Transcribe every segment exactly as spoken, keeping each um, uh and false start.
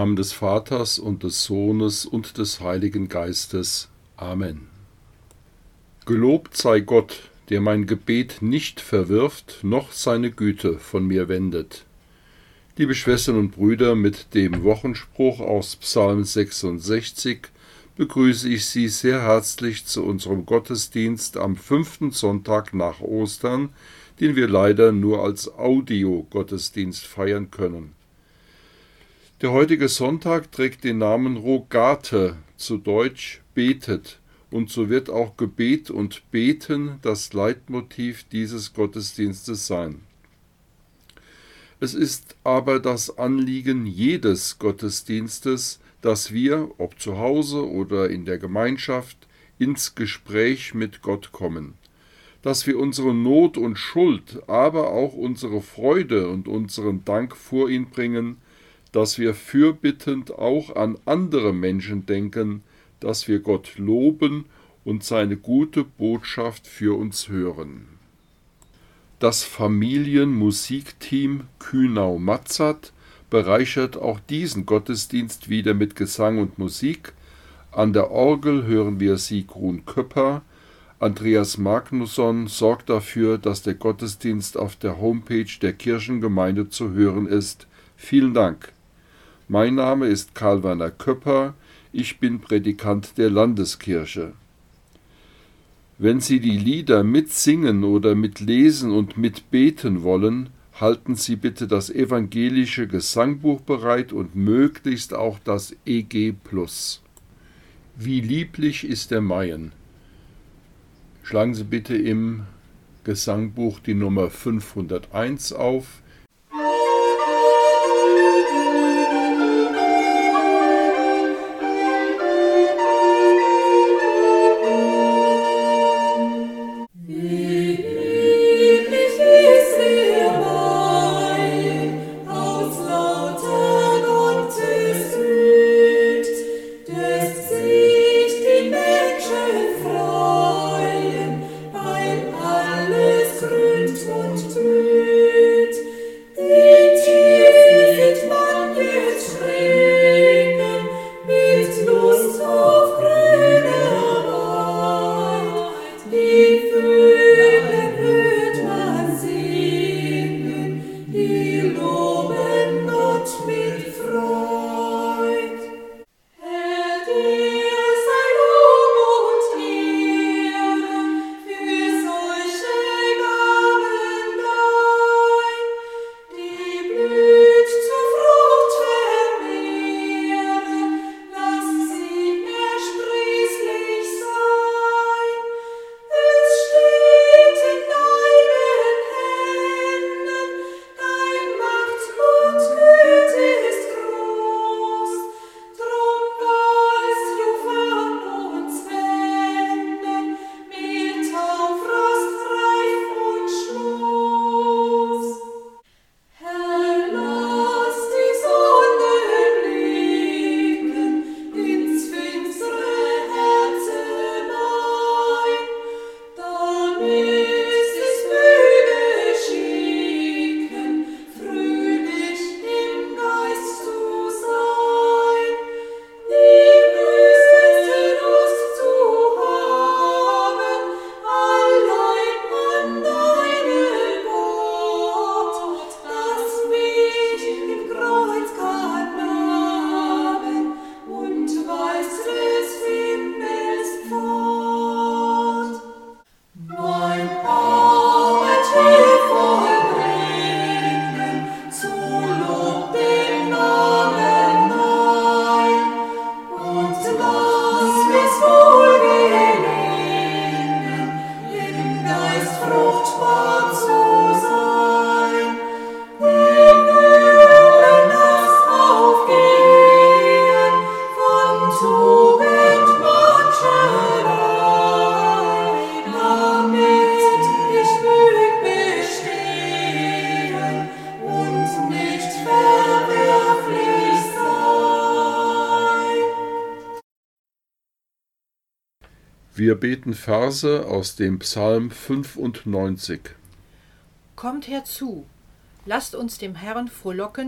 Namen des Vaters und des Sohnes und des Heiligen Geistes. Amen. Gelobt sei Gott, der mein Gebet nicht verwirft, noch seine Güte von mir wendet. Liebe Schwestern und Brüder, mit dem Wochenspruch aus Psalm sechsundsechzig begrüße ich Sie sehr herzlich zu unserem Gottesdienst am fünften Sonntag nach Ostern, den wir leider nur als Audio-Gottesdienst feiern können. Der heutige Sonntag trägt den Namen Rogate, zu Deutsch betet, und so wird auch Gebet und Beten das Leitmotiv dieses Gottesdienstes sein. Es ist aber das Anliegen jedes Gottesdienstes, dass wir, ob zu Hause oder in der Gemeinschaft, ins Gespräch mit Gott kommen, dass wir unsere Not und Schuld, aber auch unsere Freude und unseren Dank vor ihn bringen, dass wir fürbittend auch an andere Menschen denken, dass wir Gott loben und seine gute Botschaft für uns hören. Das Familienmusikteam Kühnau-Matzat bereichert auch diesen Gottesdienst wieder mit Gesang und Musik. An der Orgel hören wir Sigrun Köpper. Andreas Magnusson sorgt dafür, dass der Gottesdienst auf der Homepage der Kirchengemeinde zu hören ist. Vielen Dank. Mein Name ist Karl-Werner Köpper. Ich bin Prädikant der Landeskirche. Wenn Sie die Lieder mitsingen oder mitlesen und mitbeten wollen, halten Sie bitte das evangelische Gesangbuch bereit und möglichst auch das E G plus. Wie lieblich ist der Maien. Schlagen Sie bitte im Gesangbuch die Nummer fünfhunderteins auf. Wir beten Verse aus dem Psalm fünfundneunzig. Kommt herzu, lasst uns dem Herrn frohlocken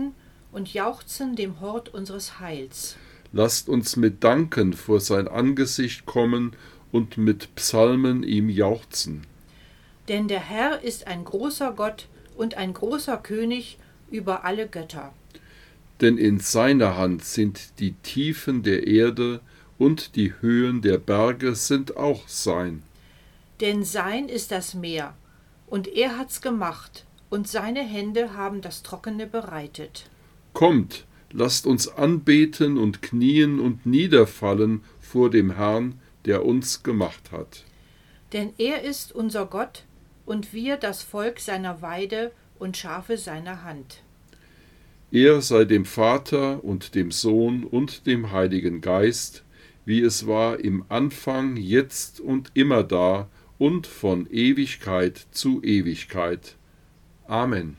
und jauchzen dem Hort unseres Heils. Lasst uns mit Danken vor sein Angesicht kommen und mit Psalmen ihm jauchzen. Denn der Herr ist ein großer Gott und ein großer König über alle Götter. Denn in seiner Hand sind die Tiefen der Erde und die Höhen der Berge sind auch sein. Denn sein ist das Meer, und er hat's gemacht, und seine Hände haben das Trockene bereitet. Kommt, lasst uns anbeten und knien und niederfallen vor dem Herrn, der uns gemacht hat. Denn er ist unser Gott, und wir das Volk seiner Weide und Schafe seiner Hand. Er sei dem Vater und dem Sohn und dem Heiligen Geist, wie es war im Anfang, jetzt und immer da und von Ewigkeit zu Ewigkeit. Amen.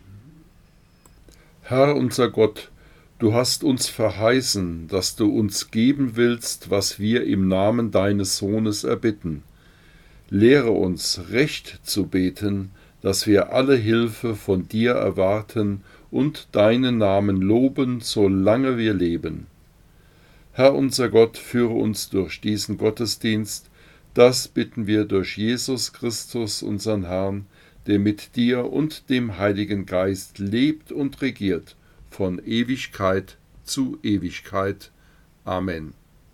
Herr unser Gott, du hast uns verheißen, dass du uns geben willst, was wir im Namen deines Sohnes erbitten. Lehre uns, recht zu beten, dass wir alle Hilfe von dir erwarten und deinen Namen loben, solange wir leben. Herr unser Gott, führe uns durch diesen Gottesdienst, das bitten wir durch Jesus Christus, unseren Herrn, der mit dir und dem Heiligen Geist lebt und regiert, von Ewigkeit zu Ewigkeit. Amen.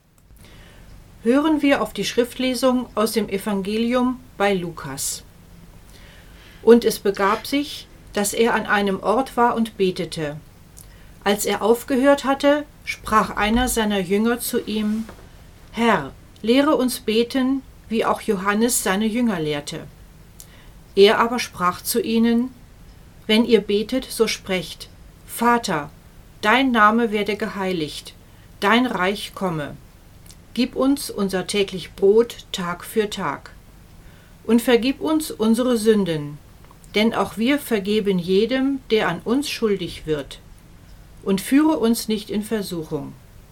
Hören wir auf die Schriftlesung aus dem Evangelium bei Lukas. Und es begab sich, dass er an einem Ort war und betete. Als er aufgehört hatte, sprach einer seiner Jünger zu ihm: Herr, lehre uns beten, wie auch Johannes seine Jünger lehrte. Er aber sprach zu ihnen: Wenn ihr betet, so sprecht: Vater, dein Name werde geheiligt, dein Reich komme. Gib uns unser täglich Brot Tag für Tag. Und vergib uns unsere Sünden, denn auch wir vergeben jedem, der an uns schuldig wird. Und führe uns nicht in Versuchung.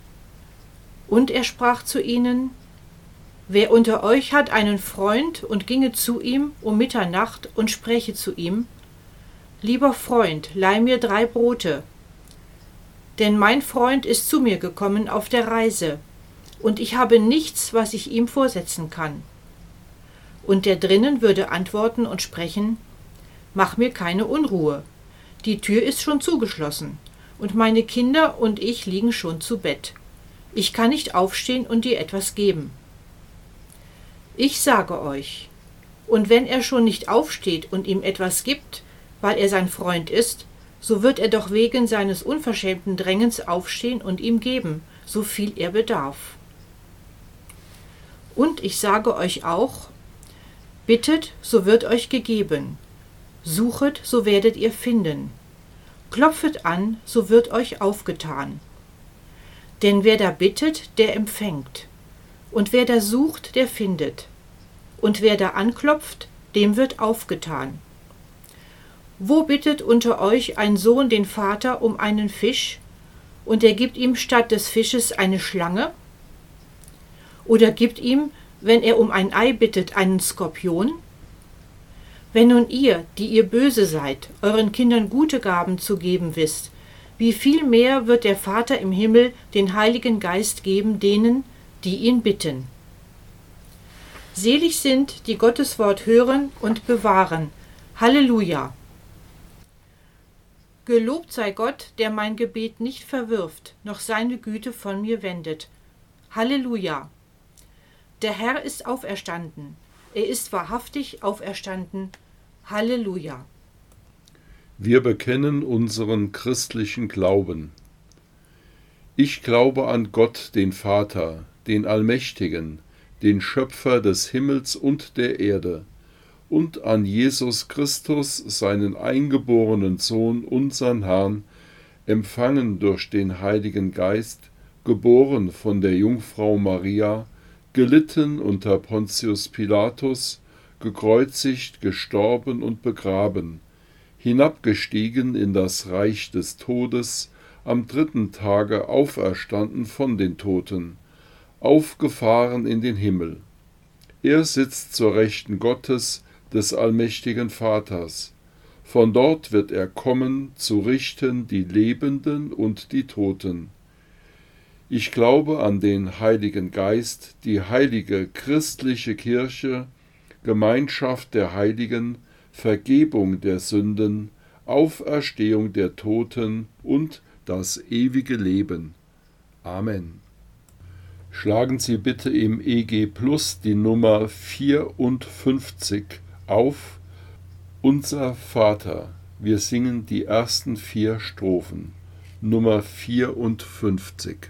Und er sprach zu ihnen: Wer unter euch hat einen Freund und ginge zu ihm um Mitternacht und spräche zu ihm: Lieber Freund, leih mir drei Brote, denn mein Freund ist zu mir gekommen auf der Reise, und ich habe nichts, was ich ihm vorsetzen kann. Und der drinnen würde antworten und sprechen: Mach mir keine Unruhe, die Tür ist schon zugeschlossen, und meine Kinder und ich liegen schon zu Bett. Ich kann nicht aufstehen und dir etwas geben. Ich sage euch, und wenn er schon nicht aufsteht und ihm etwas gibt, weil er sein Freund ist, so wird er doch wegen seines unverschämten Drängens aufstehen und ihm geben, so viel er bedarf. Und ich sage euch auch: Bittet, so wird euch gegeben. Suchet, so werdet ihr finden. Klopfet an, so wird euch aufgetan. Denn wer da bittet, der empfängt. Und wer da sucht, der findet. Und wer da anklopft, dem wird aufgetan. Wo bittet unter euch ein Sohn den Vater um einen Fisch, und er gibt ihm statt des Fisches eine Schlange? Oder gibt ihm, wenn er um ein Ei bittet, einen Skorpion? Wenn nun ihr, die ihr böse seid, euren Kindern gute Gaben zu geben wisst, wie viel mehr wird der Vater im Himmel den Heiligen Geist geben denen, die ihn bitten. Selig sind, die Gottes Wort hören und bewahren. Halleluja! Gelobt sei Gott, der mein Gebet nicht verwirft, noch seine Güte von mir wendet. Halleluja! Der Herr ist auferstanden. Er ist wahrhaftig auferstanden. Halleluja! Wir bekennen unseren christlichen Glauben. Ich glaube an Gott, den Vater, den Allmächtigen, den Schöpfer des Himmels und der Erde, und an Jesus Christus, seinen eingeborenen Sohn, unseren Herrn, empfangen durch den Heiligen Geist, geboren von der Jungfrau Maria, gelitten unter Pontius Pilatus, gekreuzigt, gestorben und begraben, hinabgestiegen in das Reich des Todes, am dritten Tage auferstanden von den Toten, aufgefahren in den Himmel. Er sitzt zur Rechten Gottes, des allmächtigen Vaters. Von dort wird er kommen, zu richten die Lebenden und die Toten. Ich glaube an den Heiligen Geist, die heilige christliche Kirche, Gemeinschaft der Heiligen, Vergebung der Sünden, Auferstehung der Toten und das ewige Leben. Amen. Schlagen Sie bitte im E G Plus die Nummer vierundfünfzig auf. Unser Vater. Wir singen die ersten vier Strophen. Nummer vierundfünfzig.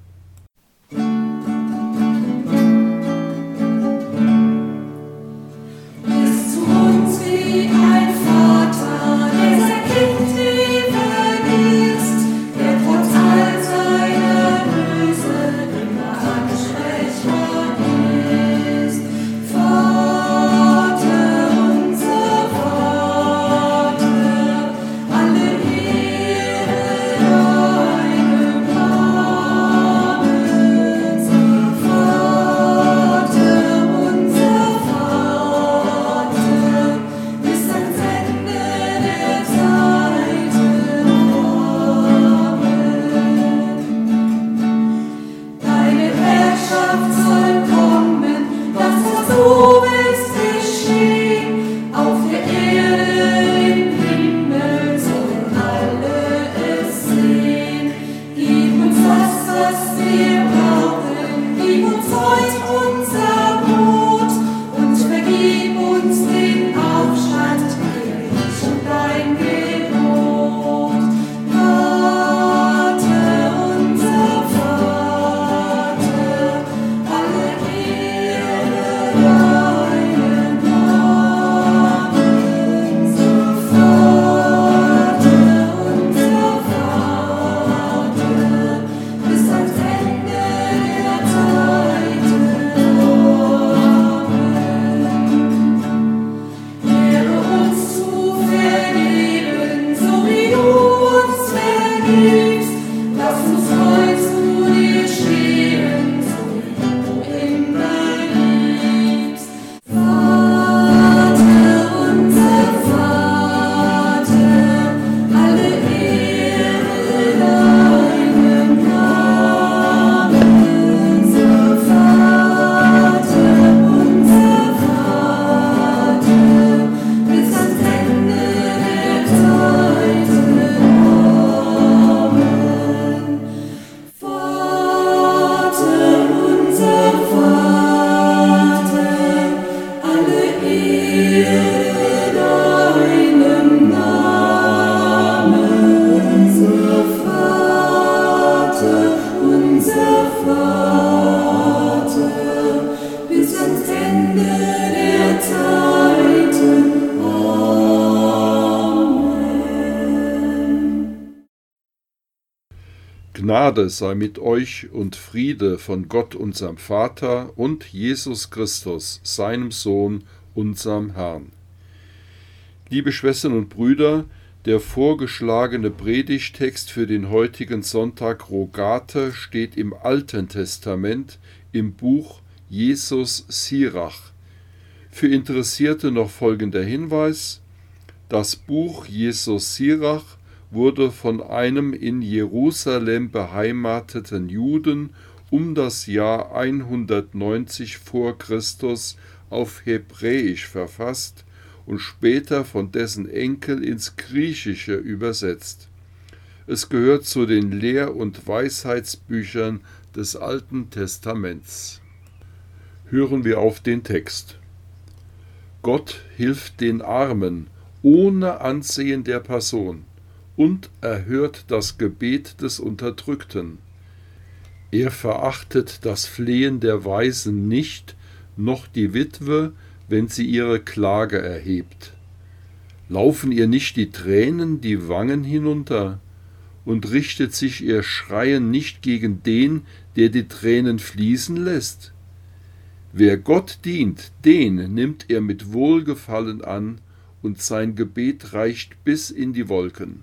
Gnade sei mit euch und Friede von Gott, unserem Vater, und Jesus Christus, seinem Sohn, unserem Herrn. Liebe Schwestern und Brüder, der vorgeschlagene Predigttext für den heutigen Sonntag Rogate steht im Alten Testament im Buch Jesus Sirach. Für Interessierte noch folgender Hinweis: Das Buch Jesus Sirach wurde von einem in Jerusalem beheimateten Juden um das Jahr hundertneunzig vor Christus auf Hebräisch verfasst und später von dessen Enkel ins Griechische übersetzt. Es gehört zu den Lehr- und Weisheitsbüchern des Alten Testaments. Hören wir auf den Text. Gott hilft den Armen ohne Ansehen der Person und erhört das Gebet des Unterdrückten. Er verachtet das Flehen der Waisen nicht, noch die Witwe, wenn sie ihre Klage erhebt. Laufen ihr nicht die Tränen die Wangen hinunter, und richtet sich ihr Schreien nicht gegen den, der die Tränen fließen lässt? Wer Gott dient, den nimmt er mit Wohlgefallen an, und sein Gebet reicht bis in die Wolken.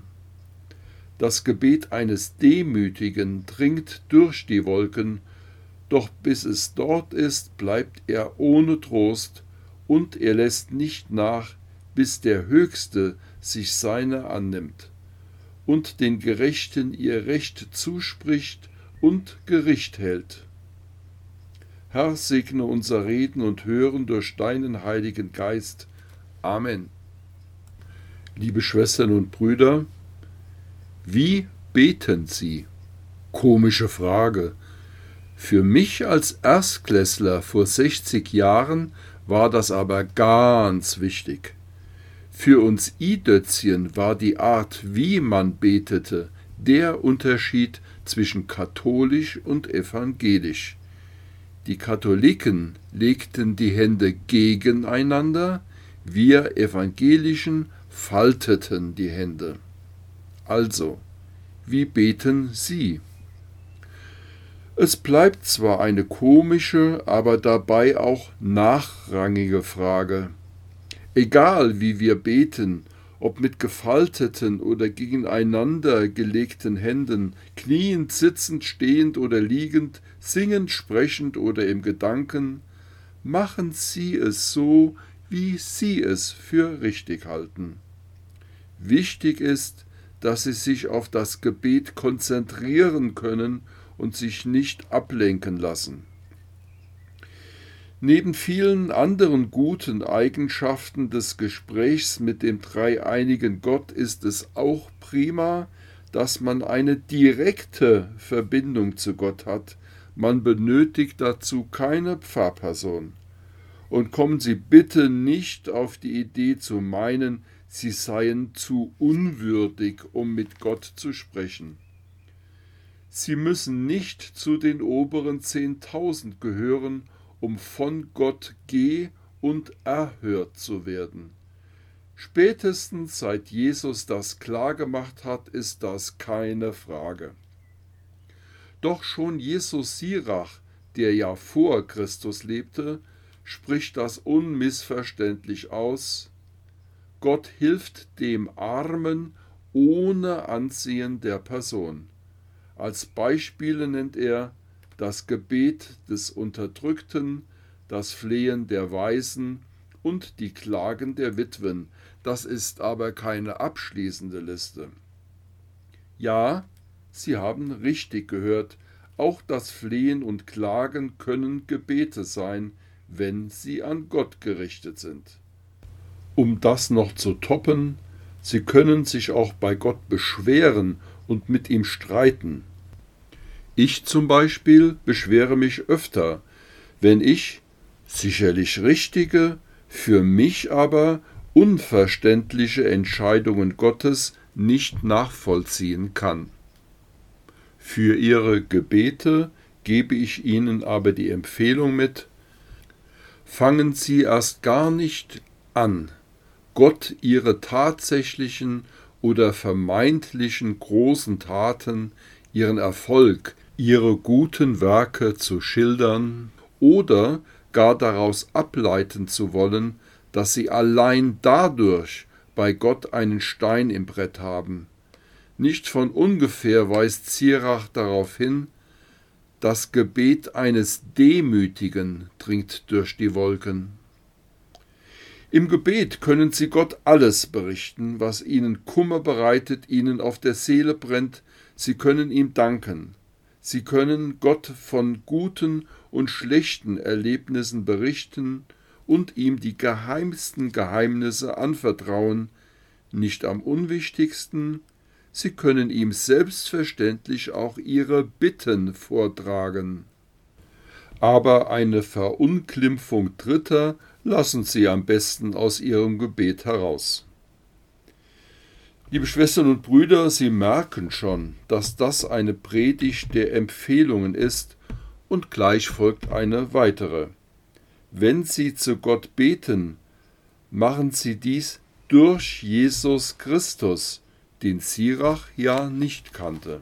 Das Gebet eines Demütigen dringt durch die Wolken, doch bis es dort ist, bleibt er ohne Trost, und er lässt nicht nach, bis der Höchste sich seiner annimmt und den Gerechten ihr Recht zuspricht und Gericht hält. Herr, segne unser Reden und Hören durch deinen Heiligen Geist. Amen. Liebe Schwestern und Brüder, wie beten Sie? Komische Frage. Für mich als Erstklässler vor sechzig Jahren war das aber ganz wichtig. Für uns I-Dötzchen war die Art, wie man betete, der Unterschied zwischen katholisch und evangelisch. Die Katholiken legten die Hände gegeneinander, wir Evangelischen falteten die Hände. Also, wie beten Sie? Es bleibt zwar eine komische, aber dabei auch nachrangige Frage. Egal wie wir beten, ob mit gefalteten oder gegeneinander gelegten Händen, kniend, sitzend, stehend oder liegend, singend, sprechend oder im Gedanken, machen Sie es so, wie Sie es für richtig halten. Wichtig ist, dass Sie sich auf das Gebet konzentrieren können und sich nicht ablenken lassen. Neben vielen anderen guten Eigenschaften des Gesprächs mit dem dreieinigen Gott ist es auch prima, dass man eine direkte Verbindung zu Gott hat. Man benötigt dazu keine Pfarrperson. Und kommen Sie bitte nicht auf die Idee zu meinen, Sie seien zu unwürdig, um mit Gott zu sprechen. Sie müssen nicht zu den oberen Zehntausend gehören, um von Gott geh- und erhört zu werden. Spätestens seit Jesus das klargemacht hat, ist das keine Frage. Doch schon Jesus Sirach, der ja vor Christus lebte, spricht das unmissverständlich aus: Gott hilft dem Armen ohne Ansehen der Person. Als Beispiele nennt er das Gebet des Unterdrückten, das Flehen der Waisen und die Klagen der Witwen. Das ist aber keine abschließende Liste. Ja, Sie haben richtig gehört, auch das Flehen und Klagen können Gebete sein, wenn sie an Gott gerichtet sind. Um das noch zu toppen, Sie können sich auch bei Gott beschweren und mit ihm streiten. Ich zum Beispiel beschwere mich öfter, wenn ich sicherlich richtige, für mich aber unverständliche Entscheidungen Gottes nicht nachvollziehen kann. Für Ihre Gebete gebe ich Ihnen aber die Empfehlung mit: Fangen Sie erst gar nicht an, Gott Ihre tatsächlichen oder vermeintlichen großen Taten, Ihren Erfolg, Ihre guten Werke zu schildern oder gar daraus ableiten zu wollen, dass Sie allein dadurch bei Gott einen Stein im Brett haben. Nicht von ungefähr weist Sirach darauf hin: Das Gebet eines Demütigen dringt durch die Wolken. Im Gebet können Sie Gott alles berichten, was Ihnen Kummer bereitet, Ihnen auf der Seele brennt. Sie können ihm danken. Sie können Gott von guten und schlechten Erlebnissen berichten und ihm die geheimsten Geheimnisse anvertrauen. Nicht am unwichtigsten, Sie können ihm selbstverständlich auch Ihre Bitten vortragen. Aber eine Verunglimpfung Dritter lassen Sie am besten aus Ihrem Gebet heraus. Liebe Schwestern und Brüder, Sie merken schon, dass das eine Predigt der Empfehlungen ist, und gleich folgt eine weitere. Wenn Sie zu Gott beten, machen Sie dies durch Jesus Christus, den Sirach ja nicht kannte.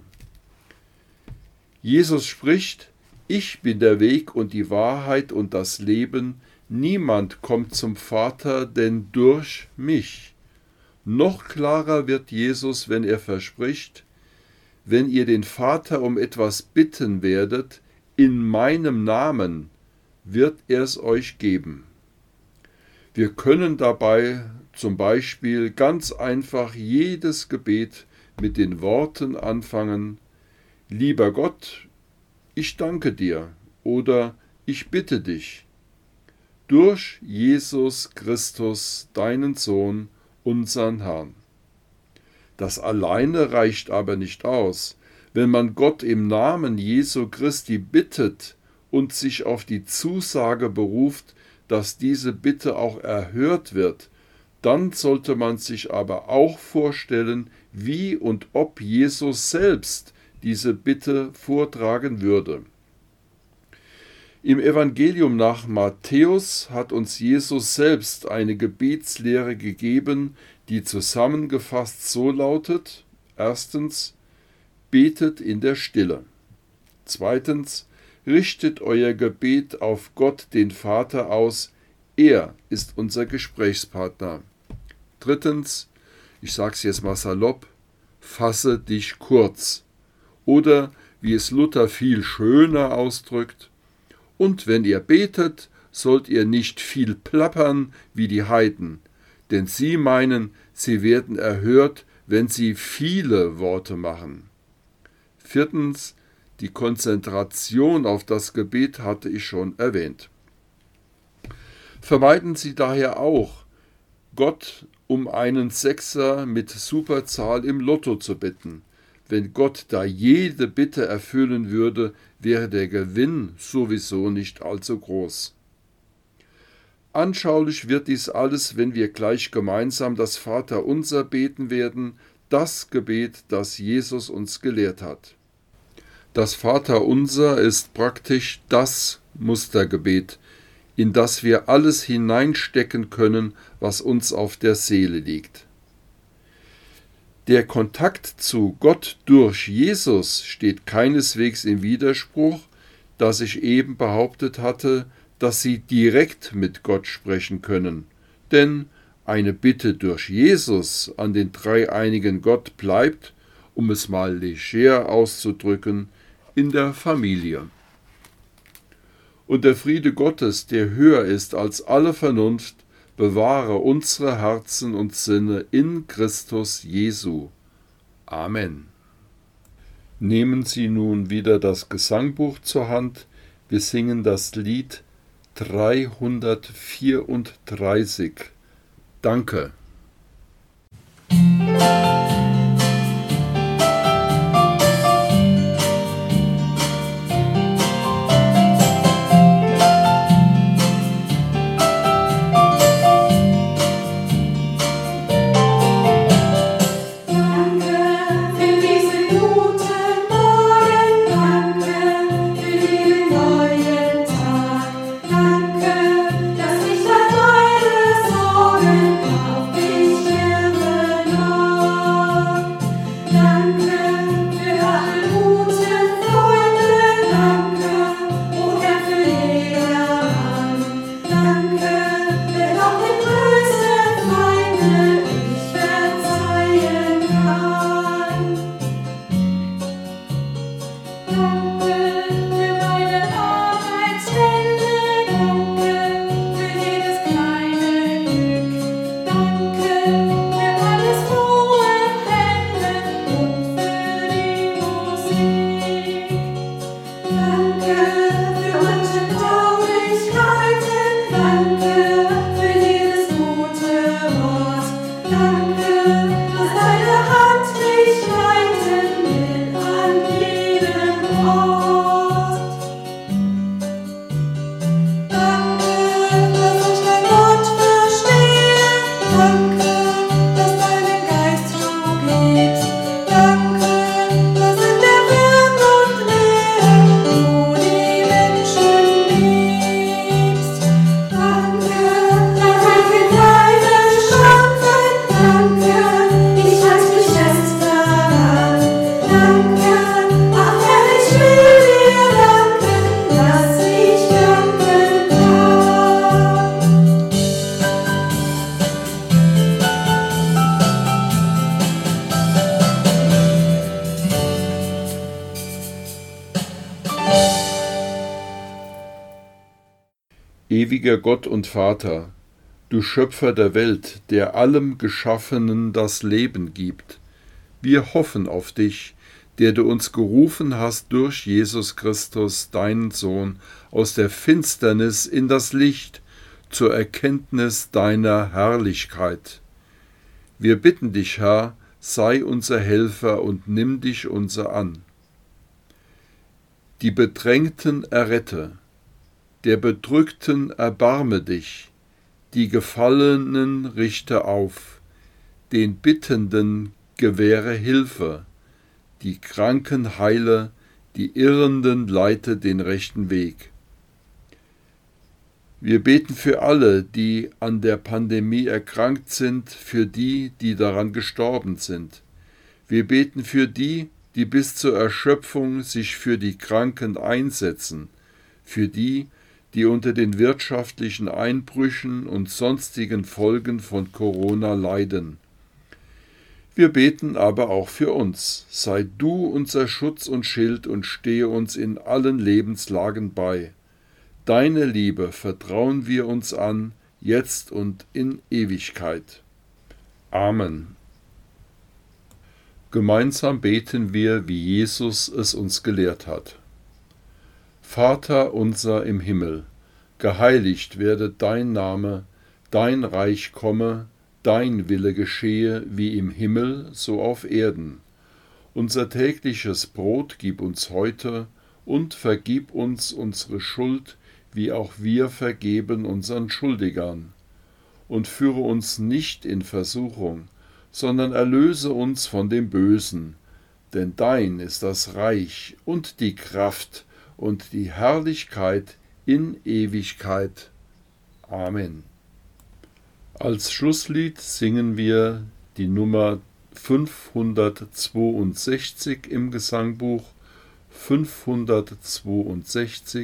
Jesus spricht: Ich bin der Weg und die Wahrheit und das Leben. Niemand kommt zum Vater, denn durch mich. Noch klarer wird Jesus, wenn er verspricht: Wenn ihr den Vater um etwas bitten werdet, in meinem Namen, wird er es euch geben. Wir können dabei zum Beispiel ganz einfach jedes Gebet mit den Worten anfangen: Lieber Gott, ich danke dir oder ich bitte dich. Durch Jesus Christus, deinen Sohn, unseren Herrn. Das alleine reicht aber nicht aus. Wenn man Gott im Namen Jesu Christi bittet und sich auf die Zusage beruft, dass diese Bitte auch erhört wird, dann sollte man sich aber auch vorstellen, wie und ob Jesus selbst diese Bitte vortragen würde. Im Evangelium nach Matthäus hat uns Jesus selbst eine Gebetslehre gegeben, die zusammengefasst so lautet: Erstens, betet in der Stille. Zweitens, richtet euer Gebet auf Gott, den Vater, aus. Er ist unser Gesprächspartner. Drittens, ich sage es jetzt mal salopp, fasse dich kurz. Oder, wie es Luther viel schöner ausdrückt: Und wenn ihr betet, sollt ihr nicht viel plappern wie die Heiden, denn sie meinen, sie werden erhört, wenn sie viele Worte machen. Viertens, die Konzentration auf das Gebet hatte ich schon erwähnt. Vermeiden Sie daher auch, Gott um einen Sechser mit Superzahl im Lotto zu bitten. Wenn Gott da jede Bitte erfüllen würde, wäre der Gewinn sowieso nicht allzu groß. Anschaulich wird dies alles, wenn wir gleich gemeinsam das Vaterunser beten werden, das Gebet, das Jesus uns gelehrt hat. Das Vaterunser ist praktisch das Mustergebet, in das wir alles hineinstecken können, was uns auf der Seele liegt. Der Kontakt zu Gott durch Jesus steht keineswegs im Widerspruch, dass ich eben behauptet hatte, dass Sie direkt mit Gott sprechen können, denn eine Bitte durch Jesus an den dreieinigen Gott bleibt, um es mal leger auszudrücken, in der Familie. Und der Friede Gottes, der höher ist als alle Vernunft, bewahre unsere Herzen und Sinne in Christus Jesu. Amen. Nehmen Sie nun wieder das Gesangbuch zur Hand. Wir singen das Lied dreihundertvierunddreißig. Danke. Ewiger Gott und Vater, du Schöpfer der Welt, der allem Geschaffenen das Leben gibt. Wir hoffen auf dich, der du uns gerufen hast durch Jesus Christus, deinen Sohn, aus der Finsternis in das Licht, zur Erkenntnis deiner Herrlichkeit. Wir bitten dich, Herr, sei unser Helfer und nimm dich unser an. Die Bedrängten errette, der Bedrückten erbarme dich, die Gefallenen richte auf, den Bittenden gewähre Hilfe, die Kranken heile, die Irrenden leite den rechten Weg. Wir beten für alle, die an der Pandemie erkrankt sind, für die, die daran gestorben sind. Wir beten für die, die bis zur Erschöpfung sich für die Kranken einsetzen, für die, die unter den wirtschaftlichen Einbrüchen und sonstigen Folgen von Corona leiden. Wir beten aber auch für uns. Sei du unser Schutz und Schild und stehe uns in allen Lebenslagen bei. Deine Liebe vertrauen wir uns an, jetzt und in Ewigkeit. Amen. Gemeinsam beten wir, wie Jesus es uns gelehrt hat. Vater unser im Himmel, geheiligt werde dein Name, dein Reich komme, dein Wille geschehe, wie im Himmel, so auf Erden. Unser tägliches Brot gib uns heute und vergib uns unsere Schuld, wie auch wir vergeben unseren Schuldigern. Und führe uns nicht in Versuchung, sondern erlöse uns von dem Bösen. Denn dein ist das Reich und die Kraft und die Herrlichkeit in Ewigkeit. Amen. Als Schlusslied singen wir die Nummer fünfhundertzweiundsechzig im Gesangbuch, fünfhundertzweiundsechzig.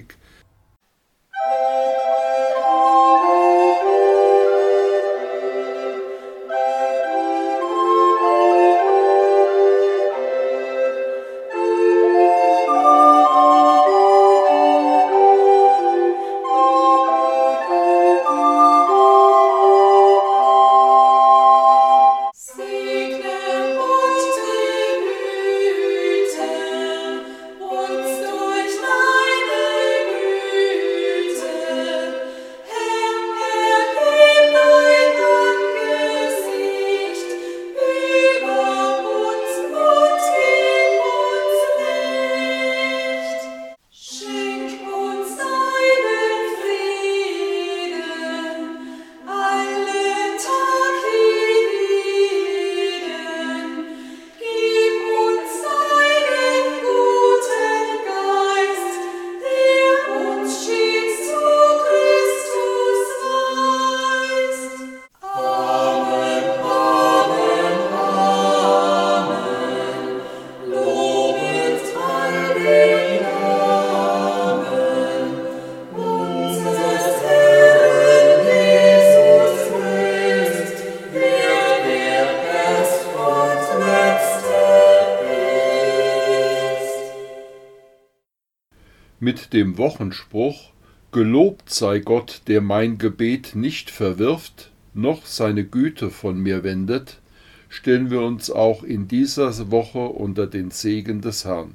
Mit dem Wochenspruch »Gelobt sei Gott, der mein Gebet nicht verwirft, noch seine Güte von mir wendet«, stellen wir uns auch in dieser Woche unter den Segen des Herrn.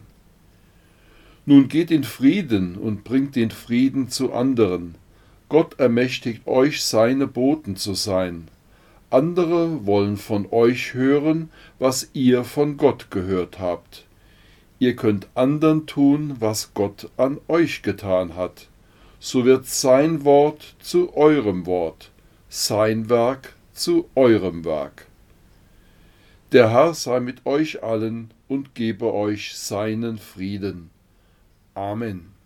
Nun geht in Frieden und bringt den Frieden zu anderen. Gott ermächtigt euch, seine Boten zu sein. Andere wollen von euch hören, was ihr von Gott gehört habt. Ihr könnt andern tun, was Gott an euch getan hat. So wird sein Wort zu eurem Wort, sein Werk zu eurem Werk. Der Herr sei mit euch allen und gebe euch seinen Frieden. Amen.